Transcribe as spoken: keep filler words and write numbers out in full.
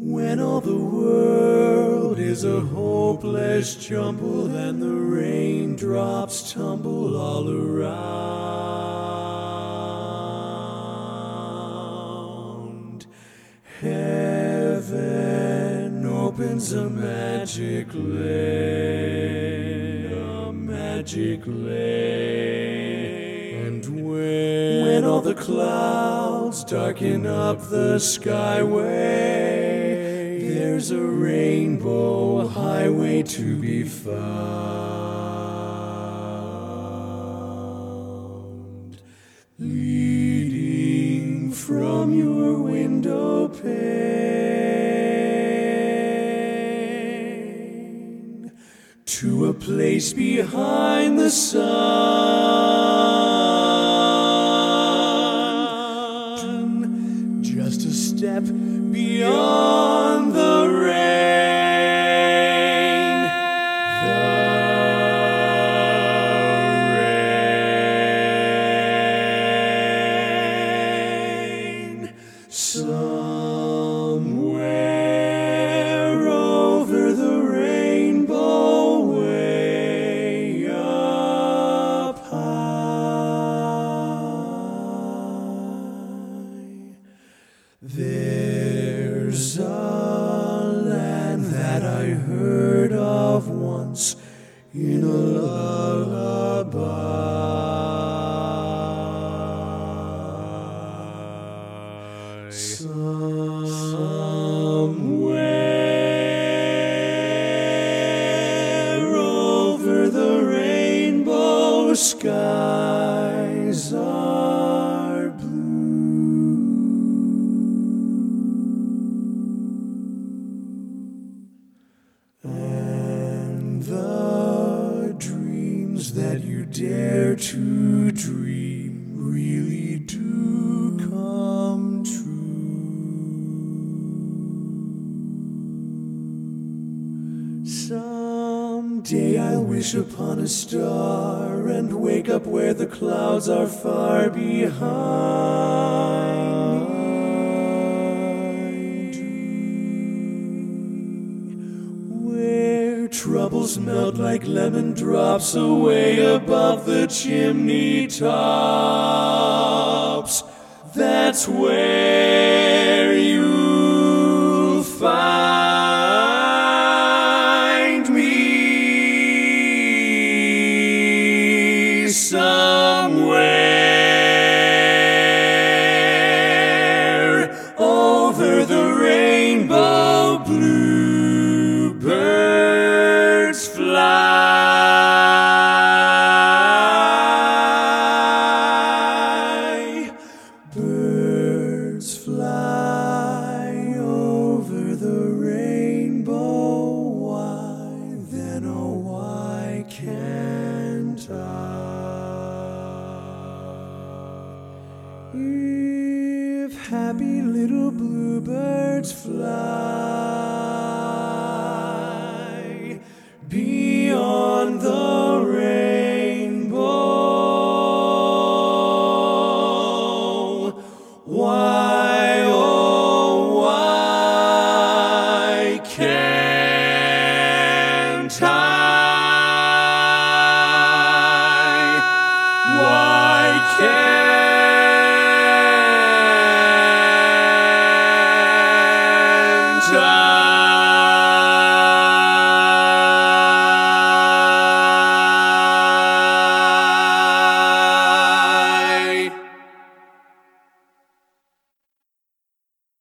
When all the world is a hopeless jumble and the raindrops tumble all around, heaven opens a magic lane, a magic lane. And when, when all the clouds darken up the skyway, there's a rainbow highway to be found, leading from your window pane to a place behind the sun, just a step beyond the rain, the rain. Somewhere over the rainbow, way up high, there's a land that I heard of once in a lullaby. Somewhere over the rainbow, skies are blue, and the dreams that you dare to dream really do come true. Someday I'll wish upon a star and wake up where the clouds are far behind me, troubles melt like lemon drops away above the chimney tops. That's where you'll find me, somewhere over the rainbow. Bluebirds fly, birds fly over the rainbow. Why then, oh why can't I? If happy little bluebirds fly,